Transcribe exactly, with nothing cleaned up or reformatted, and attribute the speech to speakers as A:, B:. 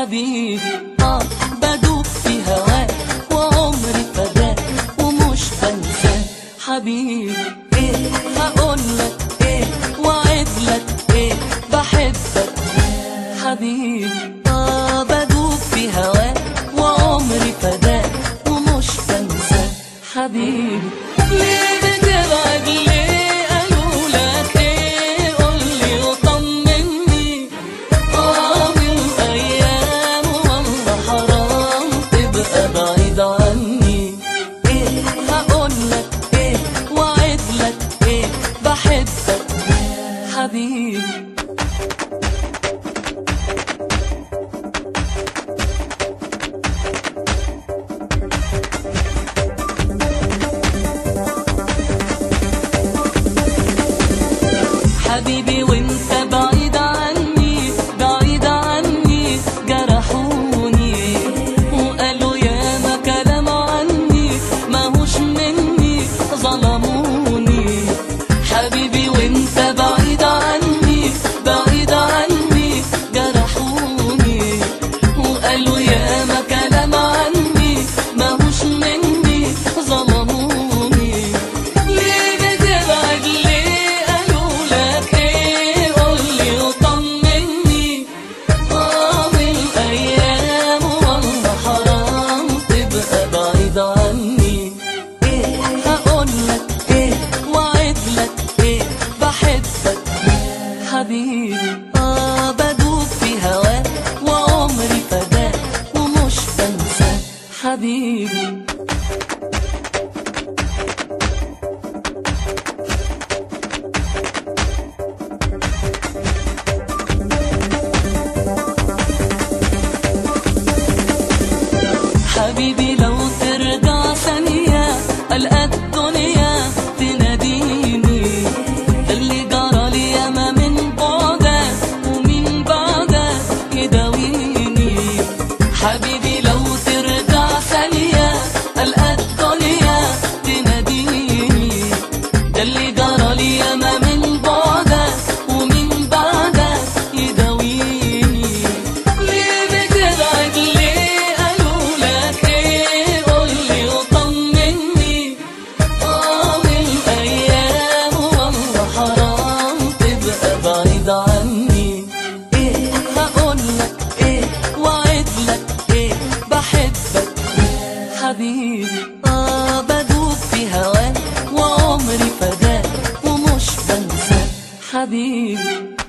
A: حبيبي، اه بدوب في هواك وعمري فداك ومش بنساك حبيبي. ايه هقولك ايه وعدلك ايه، بحبك حبيبي، اه بدوب في هواك وعمري فداك ومش بنساك حبيبي. ليه بتبعد ليه؟ قالوا لك ايه؟ قولي وطمني. اه من ايام والله حرام تبقى بعيد عني. ايه هقولك ايه وعدلك ايه، بحبك حبيبي. حبيبي وانت بعيد عني بعيد عني جرحوني وقالوا ياما كلام عني ماهوش مني ظلموني. حبيبي وانت بعيد عني بعيد عني جرحوني وقالوا ياما كلام عني ماهوش مني ظلموني. ليه بتبعد ليه؟ عني. ايه هقولك ايه وعدلك ايه، بحبك حبيبي، اه بدوب في هواك وعمري فداك ومش بنساك حبيبي. حبيبي لو ترجع ثانية ألقى الدنيا تناديني. اللي جرالي ياما من بعدك ومن بعدك يداويني. حبيبي لو ترجع ثانية ألقى الدنيا تناديني. اللي جرالي ياما من بعدك ومن بعدك يداويني. ليه بتبعد ليه؟ عني. ايه هقولك ايه وعدلك ايه، بحبك حبيبي، اه بدوب في هواك وعمري فداك ومش بنساك حبيبي.